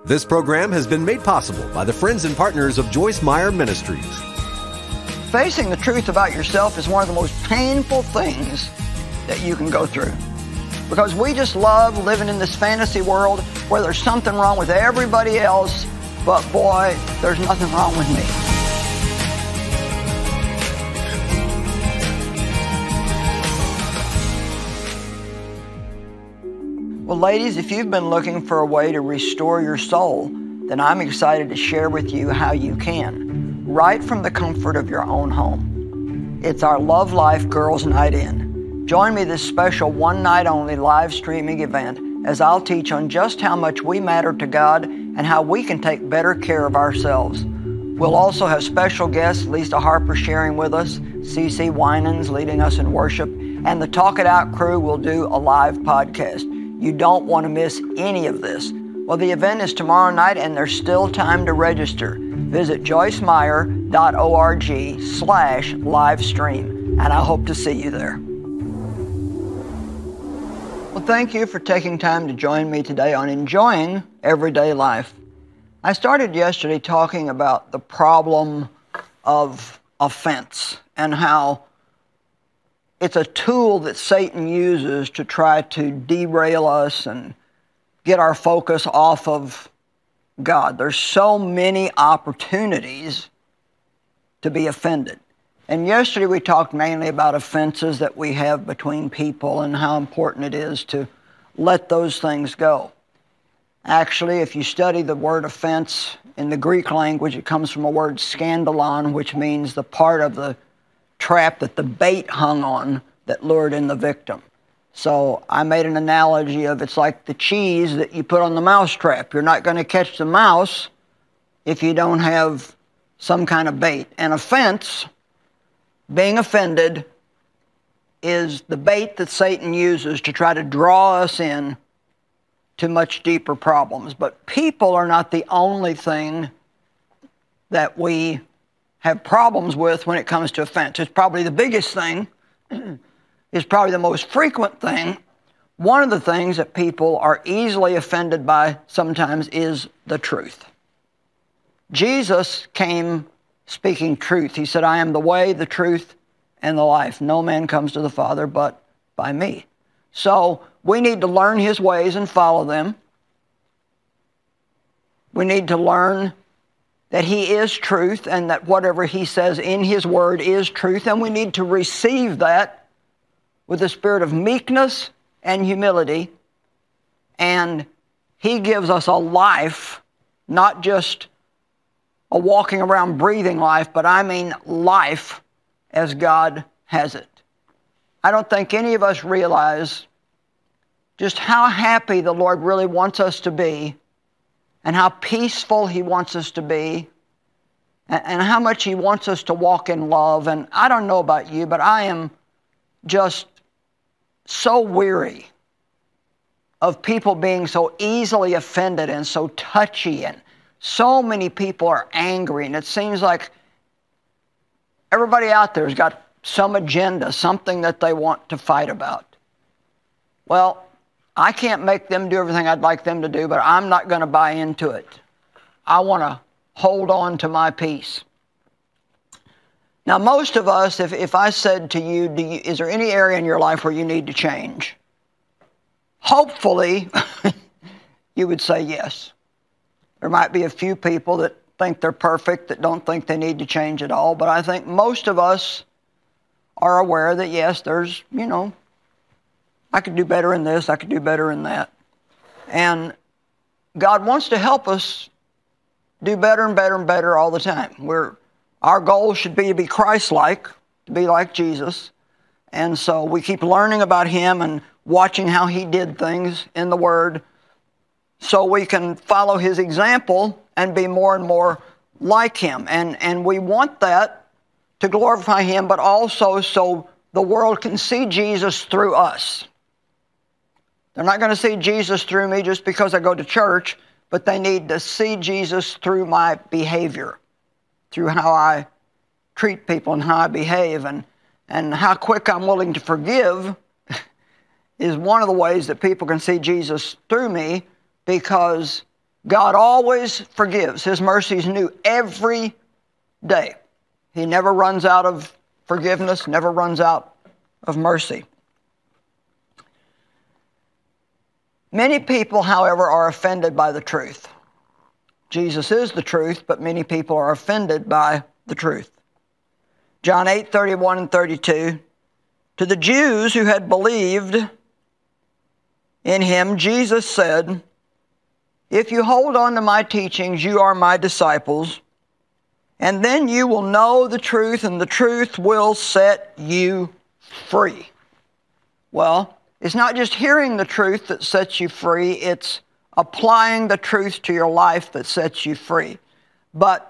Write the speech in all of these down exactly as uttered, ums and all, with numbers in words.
This program has been made possible by the friends and partners of Joyce Meyer Ministries. Facing the truth about yourself is one of the most painful things that you can go through. Because we just love living in this fantasy world where there's something wrong with everybody else, but boy, there's nothing wrong with me. Well, ladies, if you've been looking for a way to restore your soul, then I'm excited to share with you how you can, right from the comfort of your own home. It's our Love Life Girls Night In. Join me this special one-night-only live streaming event as I'll teach on just how much we matter to God and how we can take better care of ourselves. We'll also have special guests, Lisa Harper sharing with us, CeCe Winans leading us in worship, and the Talk It Out crew will do a live podcast. You don't want to miss any of this. Well, the event is tomorrow night and there's still time to register. Visit joycemeyer.org slash live stream, and I hope to see you there. Well, thank you for taking time to join me today on Enjoying Everyday Life. I started yesterday talking about the problem of offense and how it's a tool that Satan uses to try to derail us and get our focus off of God. There's so many opportunities to be offended. And yesterday we talked mainly about offenses that we have between people and how important it is to let those things go. Actually, if you study the word offense in the Greek language, it comes from a word scandalon, which means the part of the trap that the bait hung on that lured in the victim. So I made an analogy of it's like the cheese that you put on the mouse trap. You're not going to catch the mouse if you don't have some kind of bait. And offense, being offended, is the bait that Satan uses to try to draw us in to much deeper problems. But people are not the only thing that we have problems with when it comes to offense. It's probably the biggest thing. It's probably the most frequent thing. One of the things that people are easily offended by sometimes is the truth. Jesus came speaking truth. He said, I am the way, the truth, and the life. No man comes to the Father but by me. So we need to learn His ways and follow them. We need to learn that He is truth and that whatever He says in His Word is truth, and we need to receive that with a spirit of meekness and humility. And He gives us a life, not just a walking around breathing life, but I mean life as God has it. I don't think any of us realize just how happy the Lord really wants us to be and how peaceful He wants us to be, and how much He wants us to walk in love. And I don't know about you, but I am just so weary of people being so easily offended and so touchy, and so many people are angry, and it seems like everybody out there has got some agenda, something that they want to fight about. Well, I can't make them do everything I'd like them to do, but I'm not going to buy into it. I want to hold on to my peace. Now, most of us, if, if I said to you, do you, is there any area in your life where you need to change? Hopefully, you would say yes. There might be a few people that think they're perfect, that don't think they need to change at all, but I think most of us are aware that, yes, there's, you know, I could do better in this, I could do better in that. And God wants to help us do better and better and better all the time. We're, our goal should be to be Christ-like, to be like Jesus. And so we keep learning about Him and watching how He did things in the Word so we can follow His example and be more and more like Him. And, and we want that to glorify Him, but also so the world can see Jesus through us. They're not going to see Jesus through me just because I go to church, but they need to see Jesus through my behavior, through how I treat people and how I behave, and, and how quick I'm willing to forgive is one of the ways that people can see Jesus through me, because God always forgives. His mercy is new every day. He never runs out of forgiveness, never runs out of mercy. Many people, however, are offended by the truth. Jesus is the truth, but many people are offended by the truth. John eight, thirty-one and thirty-two, to the Jews who had believed in him, Jesus said, if you hold on to my teachings, you are my disciples, and then you will know the truth, and the truth will set you free. Well, it's not just hearing the truth that sets you free, it's applying the truth to your life that sets you free. But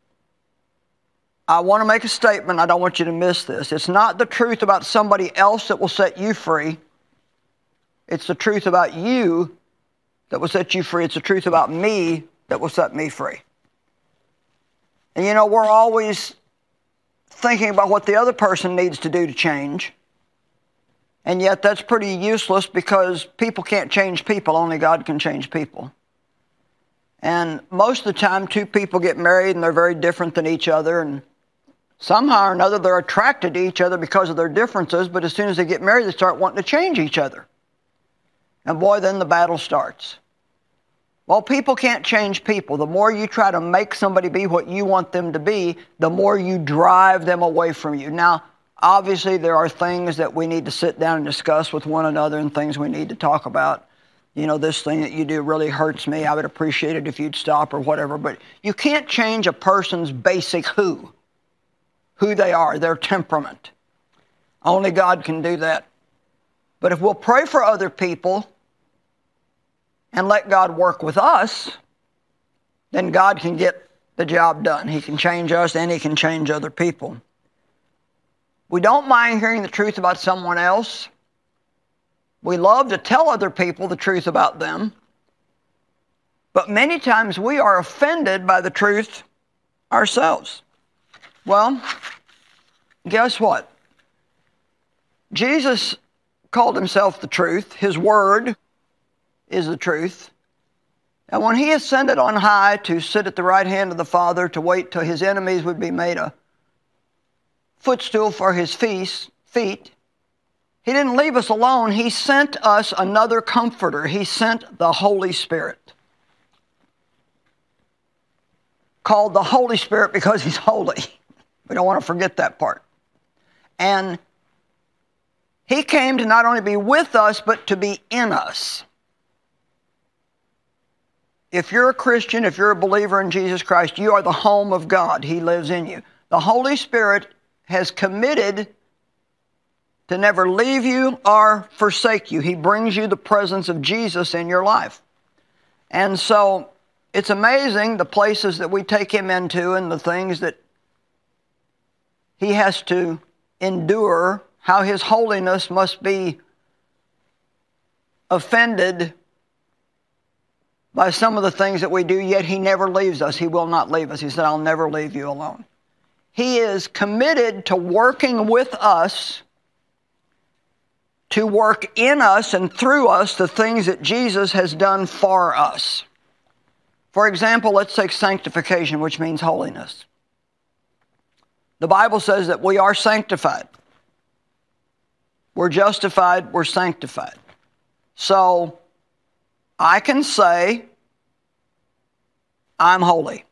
I want to make a statement. I don't want you to miss this. It's not the truth about somebody else that will set you free. It's the truth about you that will set you free. It's the truth about me that will set me free. And you know, we're always thinking about what the other person needs to do to change. And yet that's pretty useless because people can't change people. Only God can change people. And most of the time, two people get married and they're very different than each other. And somehow or another, they're attracted to each other because of their differences. But as soon as they get married, they start wanting to change each other. And boy, then the battle starts. Well, people can't change people. The more you try to make somebody be what you want them to be, the more you drive them away from you. Now, obviously, there are things that we need to sit down and discuss with one another and things we need to talk about. You know, this thing that you do really hurts me. I would appreciate it if you'd stop or whatever. But you can't change a person's basic who, who they are, their temperament. Only God can do that. But if we'll pray for other people and let God work with us, then God can get the job done. He can change us and He can change other people. We don't mind hearing the truth about someone else. We love to tell other people the truth about them. But many times we are offended by the truth ourselves. Well, guess what? Jesus called himself the truth. His word is the truth. And when he ascended on high to sit at the right hand of the Father to wait till his enemies would be made a footstool for his feet, he didn't leave us alone. He sent us another comforter. He sent the Holy Spirit. Called the Holy Spirit because he's holy. We don't want to forget that part. And he came to not only be with us, but to be in us. If you're a Christian, if you're a believer in Jesus Christ, you are the home of God. He lives in you. The Holy Spirit has committed to never leave you or forsake you. He brings you the presence of Jesus in your life. And so it's amazing the places that we take him into and the things that he has to endure, how his holiness must be offended by some of the things that we do, yet he never leaves us. He will not leave us. He said, I'll never leave you alone. He is committed to working with us, to work in us and through us the things that Jesus has done for us. For example, let's take sanctification, which means holiness. The Bible says that we are sanctified. We're justified, we're sanctified. So, I can say, I'm holy.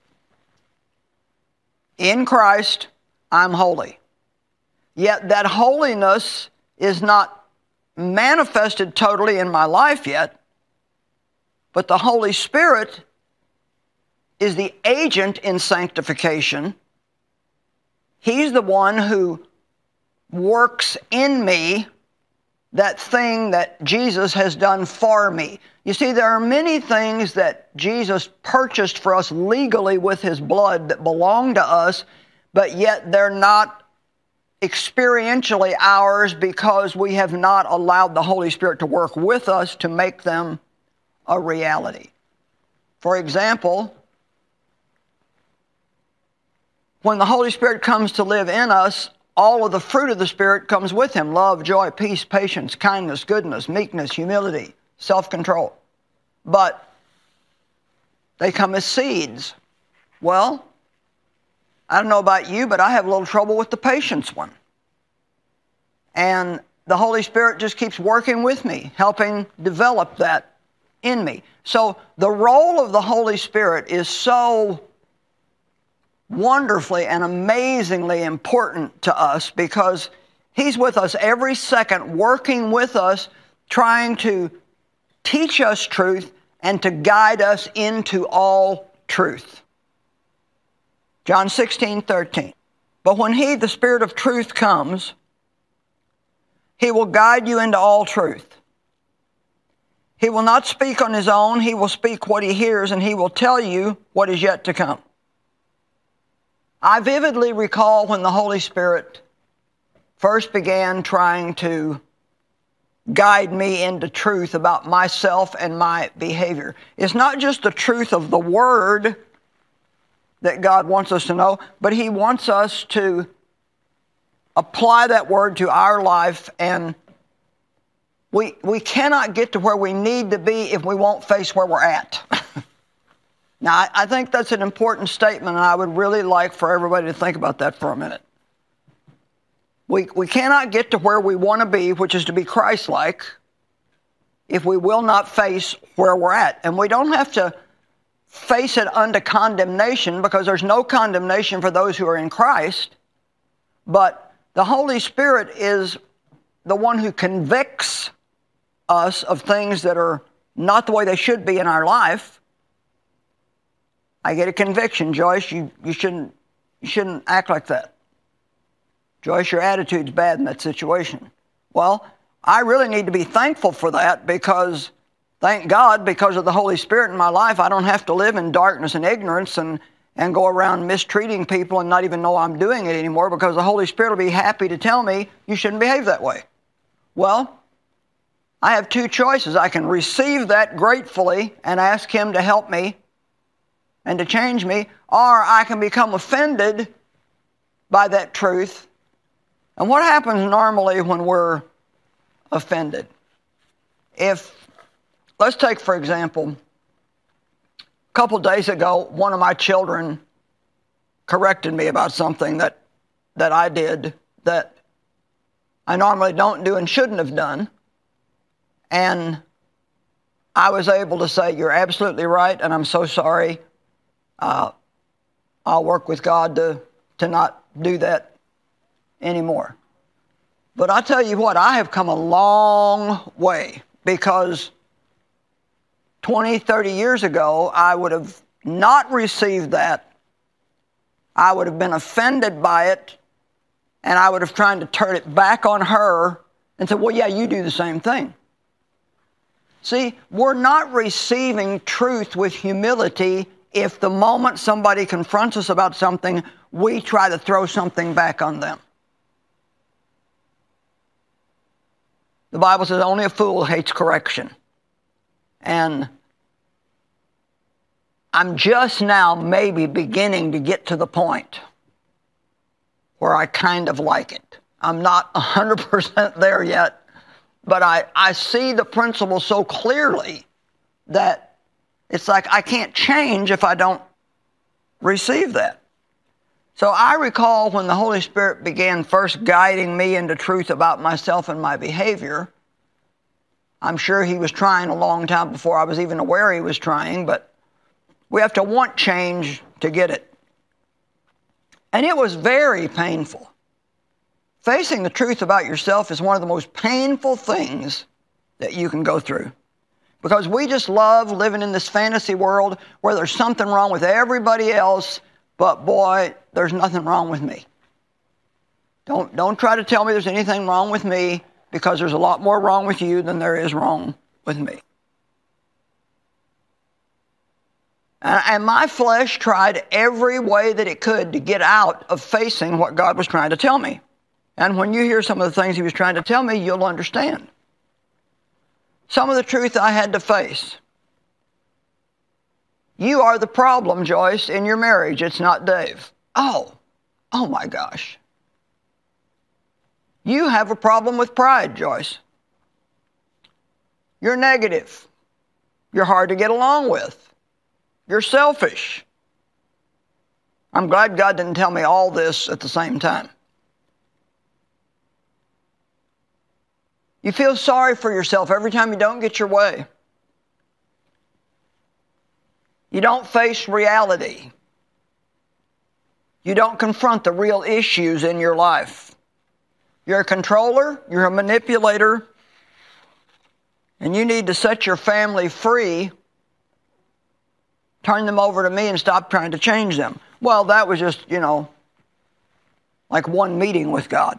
In Christ, I'm holy. Yet that holiness is not manifested totally in my life yet, but the Holy Spirit is the agent in sanctification. He's the one who works in me that thing that Jesus has done for me. You see, there are many things that Jesus purchased for us legally with his blood that belong to us, but yet they're not experientially ours because we have not allowed the Holy Spirit to work with us to make them a reality. For example, when the Holy Spirit comes to live in us, all of the fruit of the Spirit comes with him. Love, joy, peace, patience, kindness, goodness, meekness, humility, self-control. But They come as seeds. Well, I don't know about you, but I have a little trouble with the patience one. And the Holy Spirit just keeps working with me, helping develop that in me. So the role of the Holy Spirit is so wonderfully and amazingly important to us because He's with us every second, working with us, trying to teach us truth and to guide us into all truth. John sixteen thirteen. But when He, the Spirit of truth, comes, He will guide you into all truth. He will not speak on His own. He will speak what He hears, and He will tell you what is yet to come. I vividly recall when the Holy Spirit first began trying to guide me into truth about myself and my behavior. It's not just the truth of the Word that God wants us to know, but He wants us to apply that Word to our life, and we, we cannot get to where we need to be if we won't face where we're at. Now, I, I think that's an important statement, and I would really like for everybody to think about that for a minute. We, we cannot get to where we want to be, which is to be Christ-like, if we will not face where we're at. And we don't have to face it unto condemnation, because there's no condemnation for those who are in Christ. But the Holy Spirit is the one who convicts us of things that are not the way they should be in our life. I get a conviction, Joyce, you, you shouldn't you shouldn't act like that. Joyce, your attitude's bad in that situation. Well, I really need to be thankful for that, because thank God, because of the Holy Spirit in my life, I don't have to live in darkness and ignorance and, and go around mistreating people and not even know I'm doing it anymore, because the Holy Spirit will be happy to tell me you shouldn't behave that way. Well, I have two choices. I can receive that gratefully and ask Him to help me and to change me, or I can become offended by that truth. And what happens normally when we're offended? If, let's take for example, a couple days ago, one of my children corrected me about something that, that I did that I normally don't do and shouldn't have done. And I was able to say, you're absolutely right, and I'm so sorry. Uh, I'll work with God to, to not do that anymore. But I tell you what, I have come a long way, because twenty, thirty years ago, I would have not received that. I would have been offended by it, and I would have tried to turn it back on her and say, well, yeah, you do the same thing. See, we're not receiving truth with humility if the moment somebody confronts us about something, we try to throw something back on them. The Bible says only a fool hates correction. And I'm just now maybe beginning to get to the point where I kind of like it. I'm not one hundred percent there yet, but I, I see the principle so clearly that it's like I can't change if I don't receive that. So I recall when the Holy Spirit began first guiding me into truth about myself and my behavior. I'm sure He was trying a long time before I was even aware He was trying, but we have to want change to get it. And it was very painful. Facing the truth about yourself is one of the most painful things that you can go through. Because we just love living in this fantasy world where there's something wrong with everybody else, but boy, there's nothing wrong with me. Don't, don't try to tell me there's anything wrong with me, because there's a lot more wrong with you than there is wrong with me. And, and my flesh tried every way that it could to get out of facing what God was trying to tell me. And when you hear some of the things He was trying to tell me, you'll understand. Some of the truth I had to face. You are the problem, Joyce, in your marriage. It's not Dave. Oh, oh my gosh. You have a problem with pride, Joyce. You're negative. You're hard to get along with. You're selfish. I'm glad God didn't tell me all this at the same time. You feel sorry for yourself every time you don't get your way. You don't face reality. You don't confront the real issues in your life. You're a controller, you're a manipulator, and you need to set your family free. Turn them over to me and stop trying to change them. Well, that was just, you know, like one meeting with God.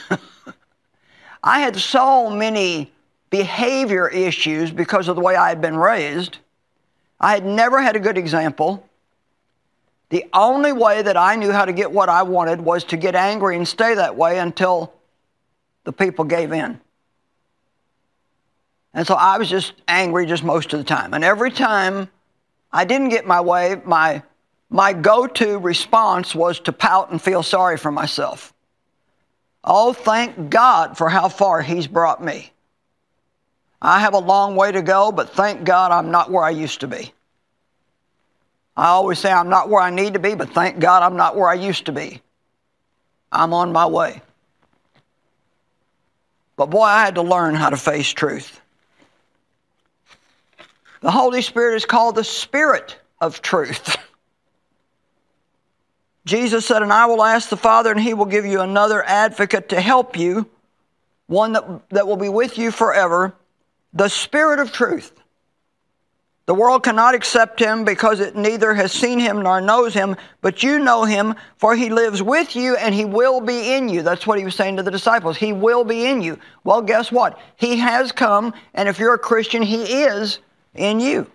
I had so many behavior issues because of the way I had been raised. I had never had a good example. The only way that I knew how to get what I wanted was to get angry and stay that way until the people gave in. And so I was just angry just most of the time. And every time I didn't get my way, my, my go-to response was to pout and feel sorry for myself. Oh, thank God for how far He's brought me. I have a long way to go, but thank God I'm not where I used to be. I always say I'm not where I need to be, but thank God I'm not where I used to be. I'm on my way. But boy, I had to learn how to face truth. The Holy Spirit is called the Spirit of truth. Jesus said, and I will ask the Father, and He will give you another advocate to help you, one that, that will be with you forever, the Spirit of truth. The world cannot accept Him because it neither has seen Him nor knows Him, but you know Him, for He lives with you and He will be in you. That's what He was saying to the disciples. He will be in you. Well, guess what? He has come, and if you're a Christian, He is in you.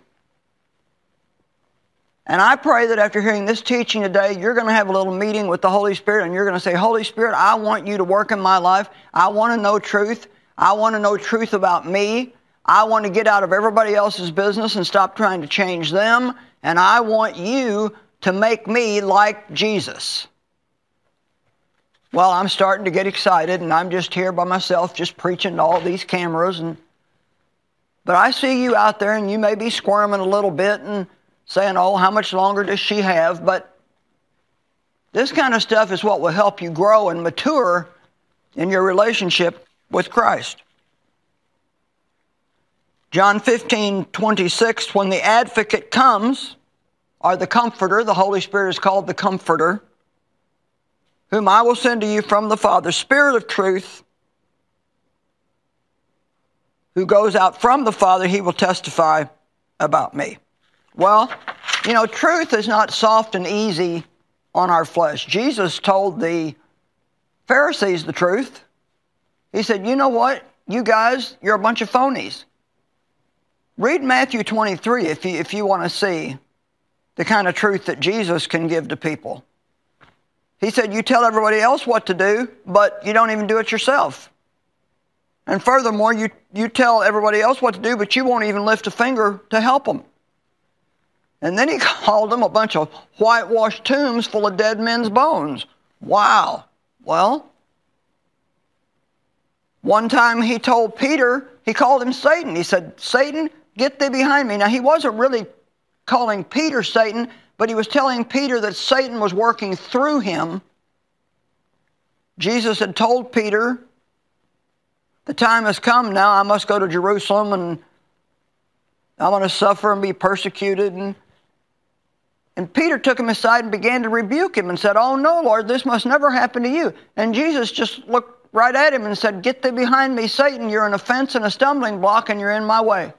And I pray that after hearing this teaching today, you're going to have a little meeting with the Holy Spirit, and you're going to say, Holy Spirit, I want you to work in my life. I want to know truth. I want to know truth about me. I want to get out of everybody else's business and stop trying to change them. And I want you to make me like Jesus. Well, I'm starting to get excited, and I'm just here by myself just preaching to all these cameras. And But I see you out there, and you may be squirming a little bit and saying, oh, how much longer does she have? But this kind of stuff is what will help you grow and mature in your relationship with Christ. John fifteen twenty-six, when the advocate comes, or the comforter, the Holy Spirit is called the comforter, whom I will send to you from the Father, Spirit of truth, who goes out from the Father, He will testify about me. Well, you know, truth is not soft and easy on our flesh. Jesus told the Pharisees the truth. He said, you know what? You guys, you're a bunch of phonies. Read Matthew twenty-three if you, if you want to see the kind of truth that Jesus can give to people. He said, you tell everybody else what to do, but you don't even do it yourself. And furthermore, you, you tell everybody else what to do, but you won't even lift a finger to help them. And then He called them a bunch of whitewashed tombs full of dead men's bones. Wow. Well, one time He told Peter, He called him Satan. He said, Satan, get thee behind me. Now, He wasn't really calling Peter Satan, but He was telling Peter that Satan was working through him. Jesus had told Peter, the time has come now, I must go to Jerusalem, and I'm going to suffer and be persecuted. And, and Peter took him aside and began to rebuke him and said, oh no, Lord, this must never happen to you. And Jesus just looked right at him and said, get thee behind me, Satan. You're an offense and a stumbling block, and you're in my way.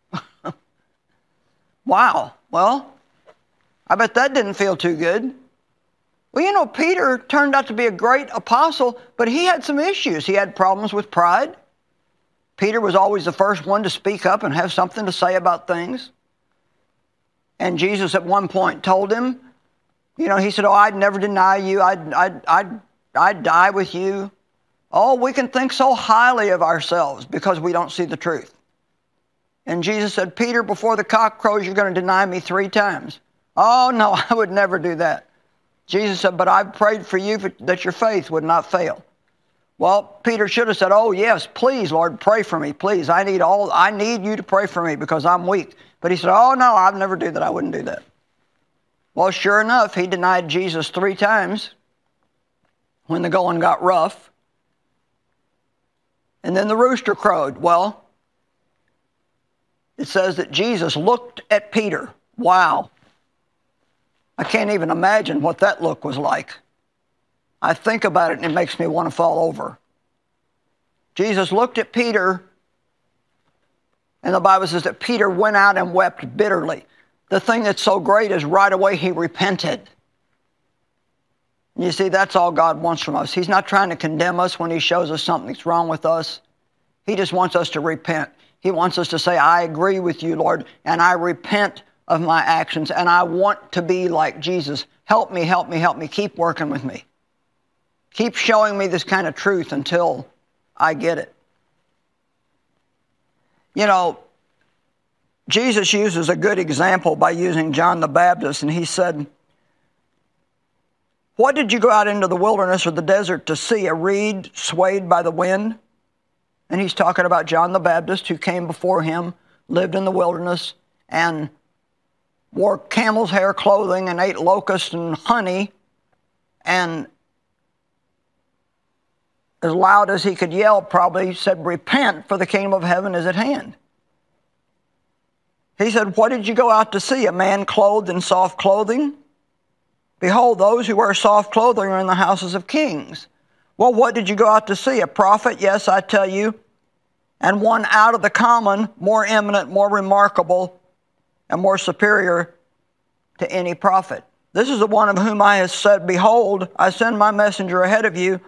Wow. Well, I bet that didn't feel too good. Well, you know, Peter turned out to be a great apostle, but he had some issues. He had problems with pride. Peter was always the first one to speak up and have something to say about things. And Jesus at one point told him, you know, He said, oh, I'd never deny you. I'd, I'd, I'd, I'd die with you. Oh, we can think so highly of ourselves because we don't see the truth. And Jesus said, Peter, before the cock crows, you're going to deny me three times. Oh, no, I would never do that. Jesus said, but I prayed for you that your faith would not fail. Well, Peter should have said, oh, yes, please, Lord, pray for me, please. I need all. I need you to pray for me because I'm weak. But he said, oh, no, I'd never do that. I wouldn't do that. Well, sure enough, he denied Jesus three times when the going got rough. And then the rooster crowed. Well, it says that Jesus looked at Peter. Wow. I can't even imagine what that look was like. I think about it and it makes me want to fall over. Jesus looked at Peter, and the Bible says that Peter went out and wept bitterly. The thing that's so great is right away he repented. And you see, that's all God wants from us. He's not trying to condemn us when he shows us something's wrong with us. He just wants us to repent. He wants us to say, I agree with you, Lord, and I repent of my actions, and I want to be like Jesus. Help me, help me, help me. Keep working with me. Keep showing me this kind of truth until I get it. You know, Jesus uses a good example by using John the Baptist, and he said, what did you go out into the wilderness or the desert to see? A reed swayed by the wind? And he's talking about John the Baptist, who came before him, lived in the wilderness, and wore camel's hair clothing and ate locusts and honey, and as loud as he could yell, probably said, repent, for the kingdom of heaven is at hand. He said, what did you go out to see? A man clothed in soft clothing? Behold, those who wear soft clothing are in the houses of kings. Well, what did you go out to see? A prophet? Yes, I tell you, and one out of the common, more eminent, more remarkable, and more superior to any prophet. This is the one of whom I have said, behold, I send my messenger ahead of you,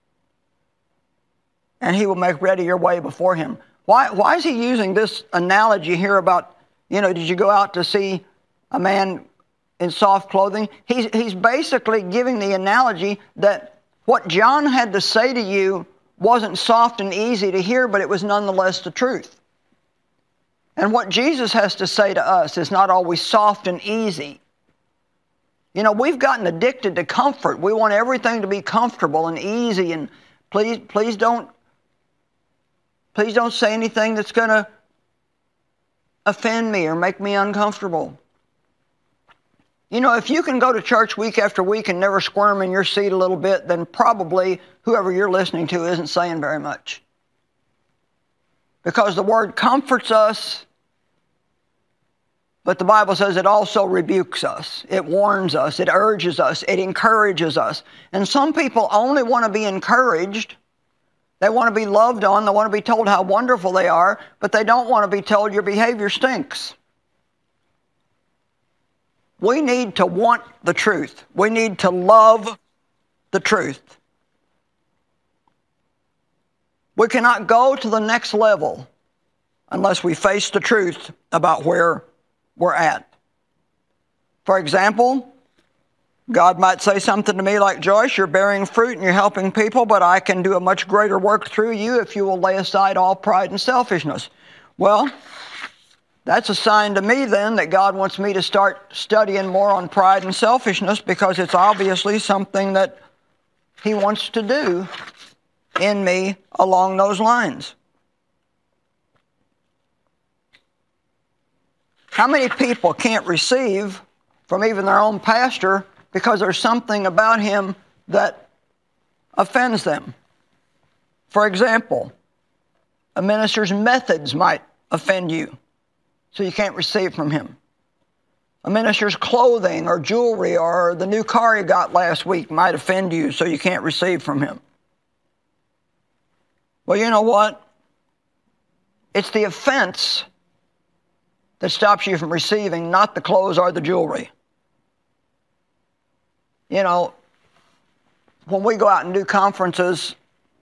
and he will make ready your way before him. Why, why is he using this analogy here about, you know, did you go out to see a man in soft clothing? He's, he's basically giving the analogy that what John had to say to you wasn't soft and easy to hear, but it was nonetheless the truth. And what Jesus has to say to us is not always soft and easy. You know, we've gotten addicted to comfort. We want everything to be comfortable and easy, and please, please don't, please don't say anything that's going to offend me or make me uncomfortable. You know, if you can go to church week after week and never squirm in your seat a little bit, then probably whoever you're listening to isn't saying very much. Because the word comforts us, but the Bible says it also rebukes us. It warns us. It urges us. It encourages us. And some people only want to be encouraged. They want to be loved on. They want to be told how wonderful they are, but they don't want to be told your behavior stinks. We need to want the truth. We need to love the truth. We cannot go to the next level unless we face the truth about where we're at. For example, God might say something to me like, Joyce, you're bearing fruit and you're helping people, but I can do a much greater work through you if you will lay aside all pride and selfishness. Well, that's a sign to me then that God wants me to start studying more on pride and selfishness, because it's obviously something that He wants to do in me along those lines. How many people can't receive from even their own pastor because there's something about him that offends them? For example, a minister's methods might offend you, so you can't receive from him. A minister's clothing or jewelry or the new car he got last week might offend you, so you can't receive from him. Well, you know what? It's the offense that stops you from receiving, not the clothes or the jewelry. You know, when we go out and do conferences,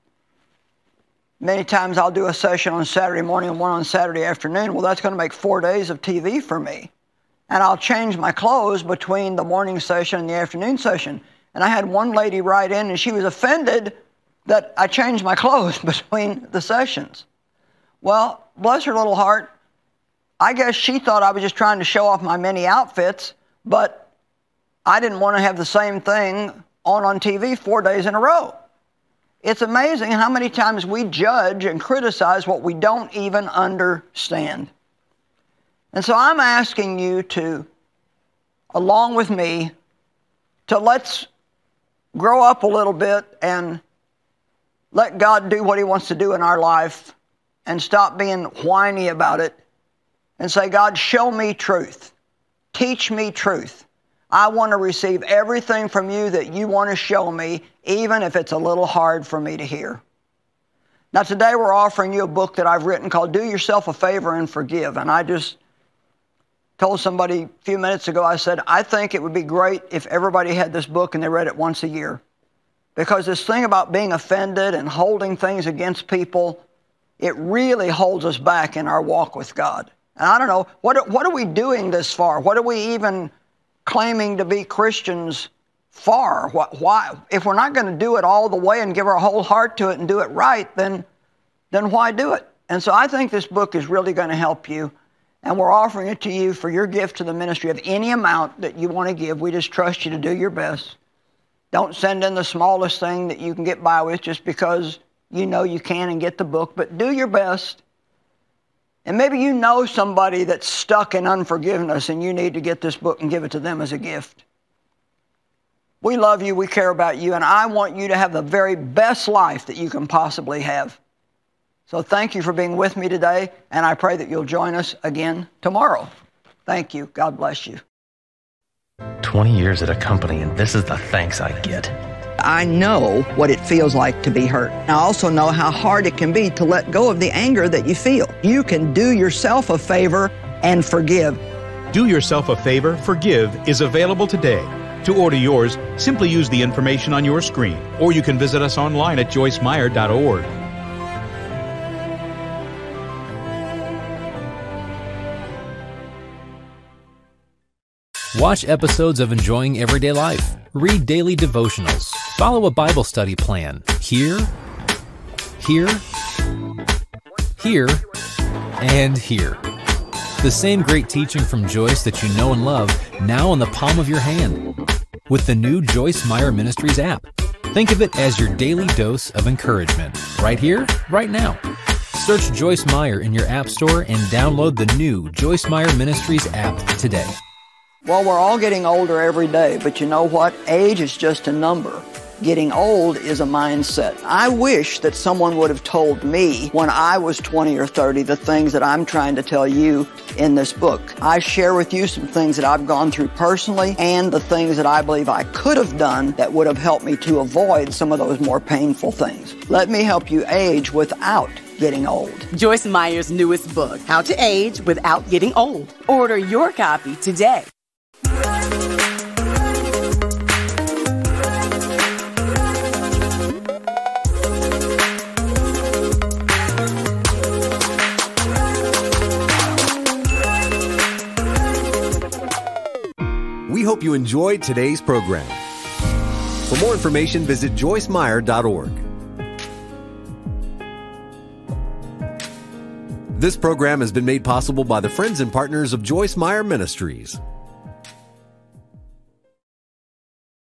many times I'll do a session on Saturday morning and one on Saturday afternoon. Well, that's going to make four days of T V for me. And I'll change my clothes between the morning session and the afternoon session. And I had one lady write in, and she was offended that I changed my clothes between the sessions. Well, bless her little heart, I guess she thought I was just trying to show off my many outfits, but I didn't want to have the same thing on on T V four days in a row. It's amazing how many times we judge and criticize what we don't even understand. And so I'm asking you to along with me, to let's grow up a little bit and let God do what He wants to do in our life and stop being whiny about it and say, God, show me truth. Teach me truth. I want to receive everything from you that you want to show me, even if it's a little hard for me to hear. Now, today we're offering you a book that I've written called Do Yourself a Favor and Forgive. And I just told somebody a few minutes ago, I said, I think it would be great if everybody had this book and they read it once a year. Because this thing about being offended and holding things against people, it really holds us back in our walk with God. And I don't know, what, what are we doing this for? What are we even claiming to be Christians for? Why, why, if we're not going to do it all the way and give our whole heart to it and do it right, then, then why do it? And so I think this book is really going to help you. And we're offering it to you for your gift to the ministry of any amount that you want to give. We just trust you to do your best. Don't send in the smallest thing that you can get by with just because you know you can and get the book, but do your best. And maybe you know somebody that's stuck in unforgiveness and you need to get this book and give it to them as a gift. We love you, we care about you, and I want you to have the very best life that you can possibly have. So thank you for being with me today, and I pray that you'll join us again tomorrow. Thank you. God bless you. twenty years at a company, and this is the thanks I get. I know what it feels like to be hurt. I also know how hard it can be to let go of the anger that you feel. You can do yourself a favor and forgive. Do Yourself a Favor, Forgive is available today. To order yours, simply use the information on your screen, or you can visit us online at joyce meyer dot org. Watch episodes of Enjoying Everyday Life. Read daily devotionals. Follow a Bible study plan. Here, here, here, and here. The same great teaching from Joyce that you know and love, now in the palm of your hand. With the new Joyce Meyer Ministries app. Think of it as your daily dose of encouragement. Right here, right now. Search Joyce Meyer in your app store and download the new Joyce Meyer Ministries app today. Well, we're all getting older every day, but you know what? Age is just a number. Getting old is a mindset. I wish that someone would have told me when I was twenty or thirty the things that I'm trying to tell you in this book. I share with you some things that I've gone through personally and the things that I believe I could have done that would have helped me to avoid some of those more painful things. Let me help you age without getting old. Joyce Meyer's newest book, How to Age Without Getting Old. Order your copy today. We hope you enjoyed today's program. For more information, visit joyce meyer dot org. This program has been made possible by the friends and partners of Joyce Meyer Ministries.